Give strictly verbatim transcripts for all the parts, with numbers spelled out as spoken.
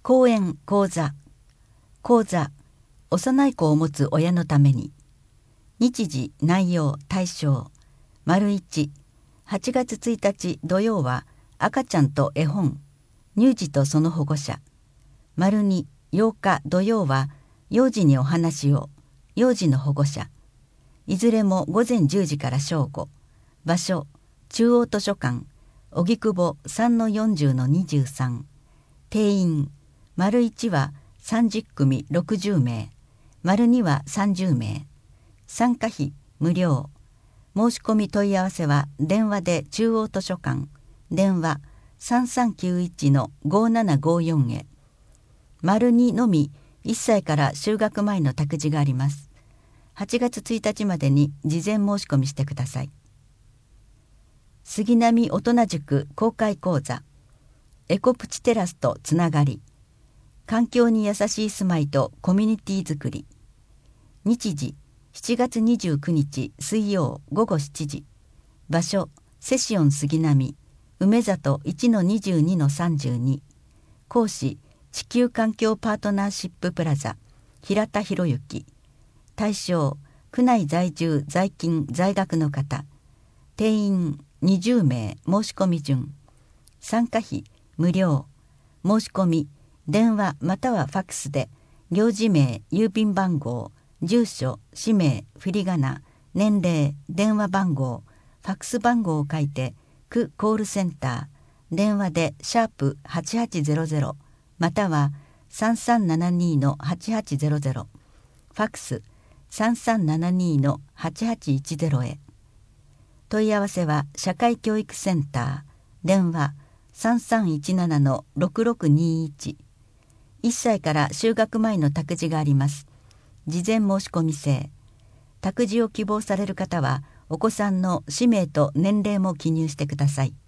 講演講座講座幼い子を持つ親のために。日時内容対象丸いち、はちがつついたち土曜は赤ちゃんと絵本乳児とその保護者。丸に、ようか土曜は幼児にお話を幼児の保護者。いずれもごぜんじゅうじから正午。場所中央図書館荻窪 さんのよんじゅうのにじゅうさん。定員丸いちはさんじゅっくみろくじゅうめい、丸にはさんじゅうめい。参加費無料。申し込み問い合わせは電話で中央図書館電話 さんさんきゅういちのごななごよん へ。丸にのみいっさいから就学前の託児があります。はちがつついたちまでに事前申し込みしてください。杉並大人塾公開講座エコプチテラスとつながり、環境に優しい住まいとコミュニティづくり。日時しちがつにじゅうくにち水曜ごごしちじ。場所セシオン杉並梅里 いちのにじゅうにのさんじゅうに。講師地球環境パートナーシッププラザ平田博之。対象区内在住在勤在学の方。定員にじゅうめい。申し込み順。参加費無料。申し込み電話またはファックスで領事名郵便番号住所氏名振り仮名年齢電話番号ファックス番号を書いて区コールセンター電話でシャープはちはちゼロゼロまたはさんさんななにのはちはちゼロゼロファックスさんさんななにのはちはちいちゼロへ。問い合わせは社会教育センター電話 さんさんいちななのろくろくにいち。いっさいから就学前の託児があります。事前申し込み制。託児を希望される方はお子さんの氏名と年齢も記入してください。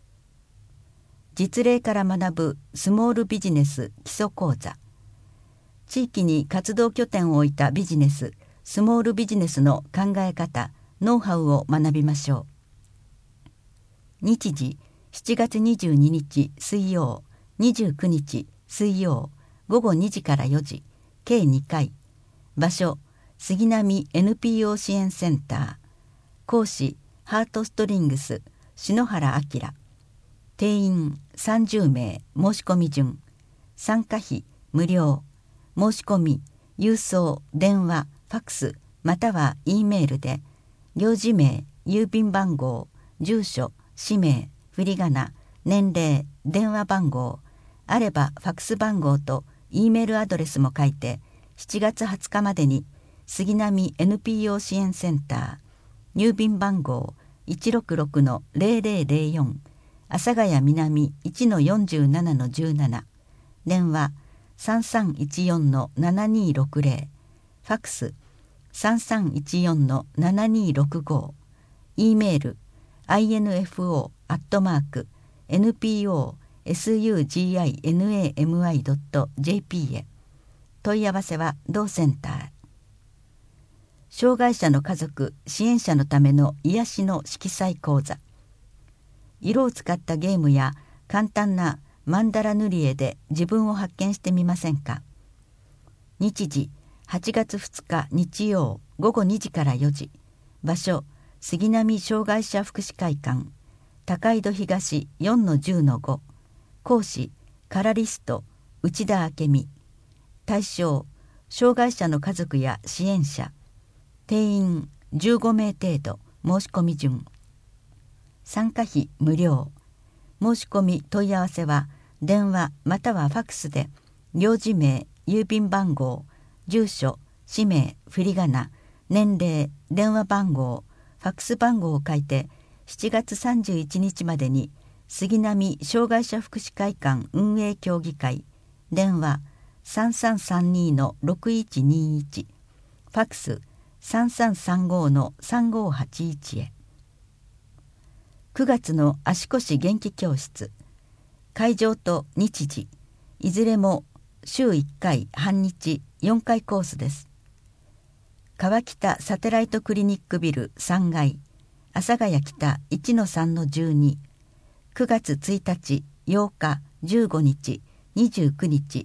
実例から学ぶスモールビジネス基礎講座。地域に活動拠点を置いたビジネススモールビジネスの考え方ノウハウを学びましょう。日時しちがつにじゅうににち水曜にじゅうくにち水曜ごごにじからよじ計にかい。場所杉並 エヌピーオー 支援センター。講師ハートストリングス篠原明。定員さんじゅうめい。申し込み順。参加費無料。申し込み郵送電話ファックスまたは E メールで領事名郵便番号住所氏名振り仮名年齢電話番号あればファックス番号と E メールアドレスも書いてしちがつはつかまでに杉並 エヌピーオー 支援センター郵便番号 いちろくろくのぜろぜろぜろよん 阿佐ヶ谷南 いちのよんじゅうななのじゅうなな電話さんさんいちよんのななにろくぜろファックスさんさんいちよんのななにろくご E メール アイエヌエフオー アットマーク エヌピーオー エスユージーアイエヌエーエムアイ ドット ジェーピー へ。問い合わせは同センター。障害者の家族支援者のための癒しの色彩講座。色を使ったゲームや簡単なマンダラ塗り絵で自分を発見してみませんか。日時はちがつふつか日曜ごごにじからよじ。場所杉並障害者福祉会館高井戸東 よんのじゅうのご。講師カラリスト内田明美。対象障害者の家族や支援者。定員じゅうごめい程度。申し込み順。参加費無料。申し込み問い合わせは電話またはファックスで領事名郵便番号住所氏名振り仮名年齢電話番号ファックス番号を書いてしちがつさんじゅういちにちまでに杉並障害者福祉会館運営協議会電話さんさんさんにのろくいちにいちファックスさんさんさんごのさんごはちいちへ。くがつの足腰元気教室。会場と日時いずれも週いっかい半日よんかいコースです。川北サテライトクリニックビルさんがい阿佐ヶ谷北 いちのさんのじゅうに。くがつついたちようかじゅうごにちにじゅうくにち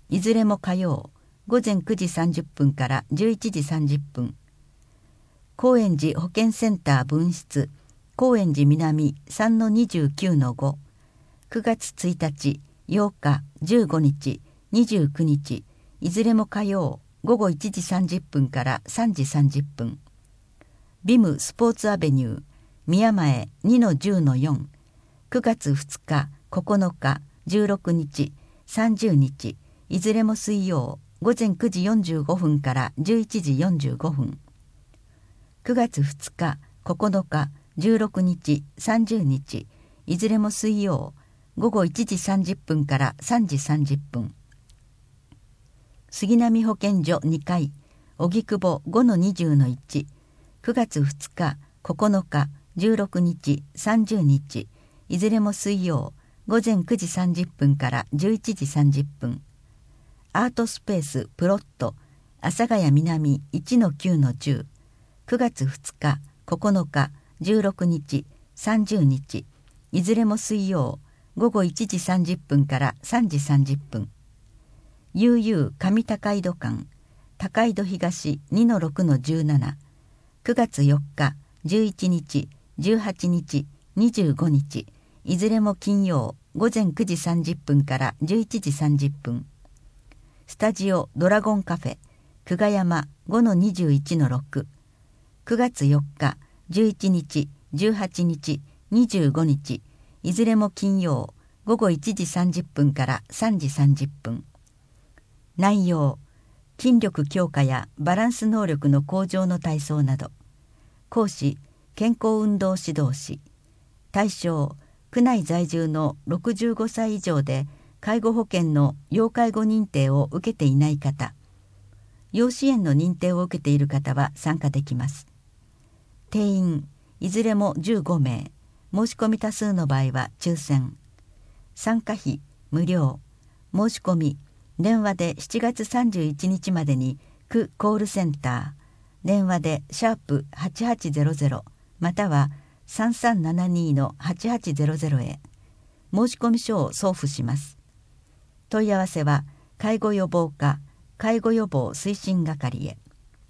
いずれも火曜午前くじさんじゅっぷんからじゅういちじさんじゅっぷん。高円寺保健センター分室高円寺南 さんのにじゅうきゅうのご、くがつついたち、ようか、じゅうごにち、にじゅうくにち、いずれも火曜午後いちじさんじゅっぷんからさんじさんじゅっぷん。ビムスポーツアベニュー宮前 にのじゅうのよん、くがつふつか、ここのか、じゅうろくにち、さんじゅうにち、いずれも水曜午前くじよんじゅうごふんからじゅういちじよんじゅうごふん。くがつふつか、ここのか、じゅうろくにち、さんじゅうにち、いずれも水曜午後いちじさんじゅっぷんからさんじさんじゅっぷん。杉並保健所にかい荻窪 ごのにじゅうのいち、くがつふつか、ここのか、じゅうろくにち、さんじゅうにち、いずれも水曜午前くじさんじゅっぷんからじゅういちじさんじゅっぷん。アートスペースプロット阿佐ヶ谷南 いちのきゅうのじゅう、くがつふつか、ここのか、じゅうろくにち、さんじゅうにち、いずれも水曜午後いちじさんじゅっぷんからさんじさんじゅっぷん。悠々上高井戸館高井戸東 にのろくのじゅうなな、くがつよっか、じゅういちにち、じゅうはちにち、にじゅうごにち、いずれも金曜午前くじさんじゅっぷんからじゅういちじさんじゅっぷん。スタジオドラゴンカフェ久我山 ごのにじゅういちのろく、くがつよっか、じゅういちにち、じゅうはちにち、にじゅうごにち、いずれも金曜午後いちじさんじゅっぷんからさんじさんじゅっぷん。内容、筋力強化やバランス能力の向上の体操など。講師、健康運動指導士。対象、区内在住のろくじゅうごさい以上で介護保険の要介護認定を受けていない方。要支援の認定を受けている方は参加できます。定員、いずれもじゅうごめい。申し込み多数の場合は抽選。参加費無料。申し込み電話でしちがつさんじゅういちにちまでに区コールセンター電話でシャープはちはちゼロゼロまたはさんさんななにのはちはちゼロゼロへ申し込み書を送付します。問い合わせは介護予防課介護予防推進係へ。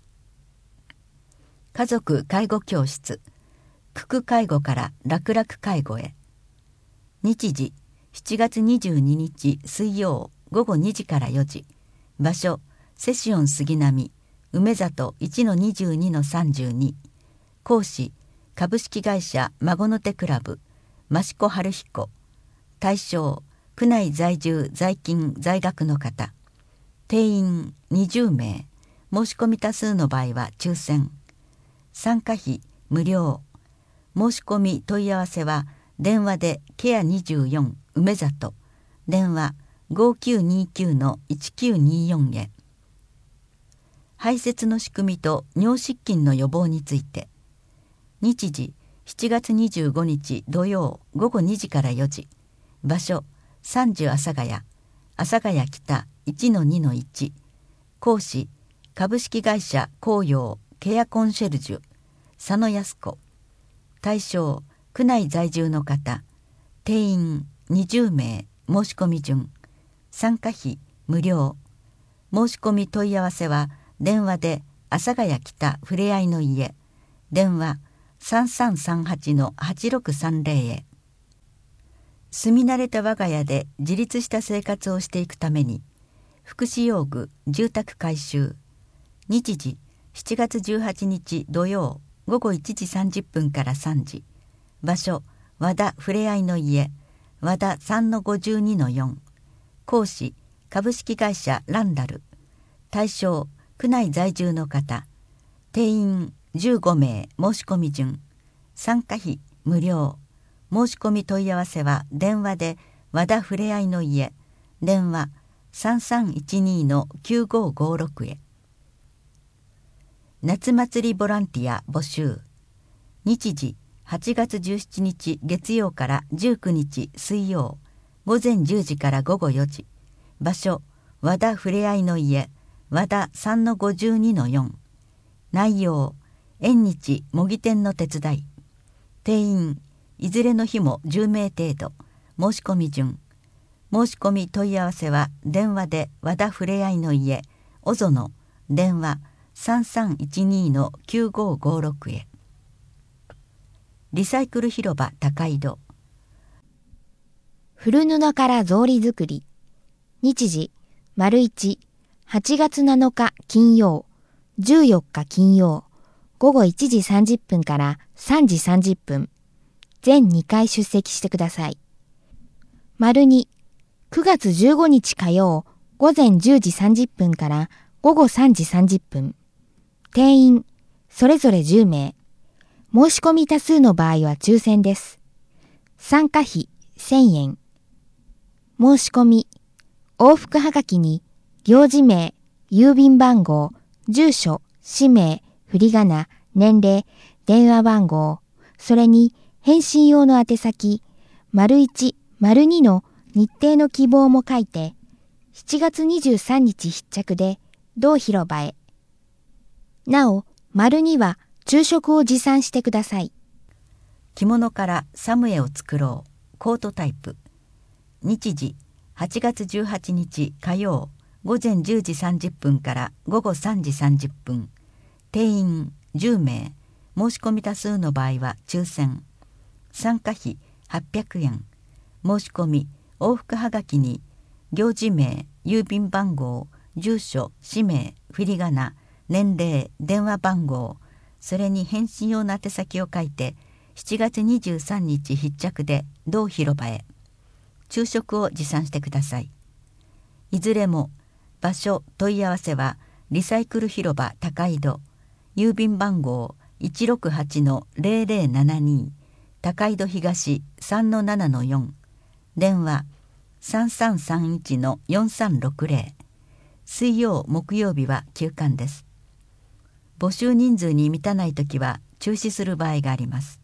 家族介護教室区区介護から楽々介護へ。日時しちがつにじゅうににち水曜ごごにじからよじ。場所セシオン杉並梅里 いちのにじゅうにのさんじゅうに。講師株式会社孫の手クラブ益子春彦。対象区内在住在勤在学の方。定員にじゅうめい。申し込み多数の場合は抽選。参加費無料。申し込み問い合わせは電話でケアにじゅうよん梅里電話 ごきゅうにきゅうのいちきゅうによん へ。排泄の仕組みと尿失禁の予防について。日時しちがつにじゅうごにち土曜ごごにじからよじ。場所さんじゅう阿佐ヶ谷阿佐ヶ谷北 いちのにのいち。講師株式会社紅葉ケアコンシェルジュ佐野康子。対象区内在住の方。定員にじゅうめい。申し込み順。参加費無料。申し込み問い合わせは電話で阿佐ヶ谷北ふれあいの家電話 さんさんさんはちのはちろくさんぜろ へ。住み慣れた我が家で自立した生活をしていくために福祉用具住宅改修。日時しちがつじゅうはちにち土曜ごごいちじさんじゅっぷんからさんじ。場所和田ふれあいの家和田 さんのごじゅうにのよん。講師株式会社ランダル。対象区内在住の方。定員じゅうごめい。申し込み順。参加費無料。申し込み問い合わせは電話で和田ふれあいの家電話 さんさんいちにのきゅうごごろく へ。夏祭りボランティア募集。日時はちがつじゅうしちにち月曜からじゅうくにち水曜ごぜんじゅうじからごごよじ。場所和田ふれあいの家和田 さんのごじゅうにのよん。内容縁日模擬店の手伝い。定員いずれの日もじゅうめい程度。申し込み順。 申し込み問い合わせは電話で和田ふれあいの家小園電話 さんさんいちに のきゅうごごろく へ。リサイクル広場高井戸。 古布から草履作り。日時、丸一、はちがつなのか金曜、じゅうよっか金曜、午後いちじさんじゅっぷんからさんじさんじゅっぷん。全にかい出席してください。丸二、くがつじゅうごにち火曜、午前じゅうじさんじゅっぷんから午後さんじさんじゅっぷん。定員、それぞれじゅうめい。申し込み多数の場合は抽選です。参加費せんえん。申し込み、往復はがきに、行事名、郵便番号、住所、氏名、振り仮名、年齢、電話番号、それに返信用の宛先、丸一、丸二の日程の希望も書いて、しちがつにじゅうさんにち必着で、同広場へ。なお、丸二は昼食を持参してください。 着物からサムエを作ろう。コートタイプ。日時、はちがつじゅうはちにち火曜、午前じゅうじさんじゅっぷんから午後さんじさんじゅっぷん。定員じゅうめい。申し込み多数の場合は抽選。参加費はっぴゃくえん。申し込み、往復はがきに、行事名、郵便番号、住所、氏名、振り仮名、年齢、電話番号、それに返信用の宛先を書いて、しちがつにじゅうさんにち必着で同広場へ。昼食を持参してください。いずれも場所問い合わせはリサイクル広場高井戸、郵便番号 いちろくはちのぜろぜろななに 高井戸東 さんのななのよん、電話 さんさんさんいちのよんさんろくぜろ。水曜木曜日は休館です。募集人数に満たないときは中止する場合があります。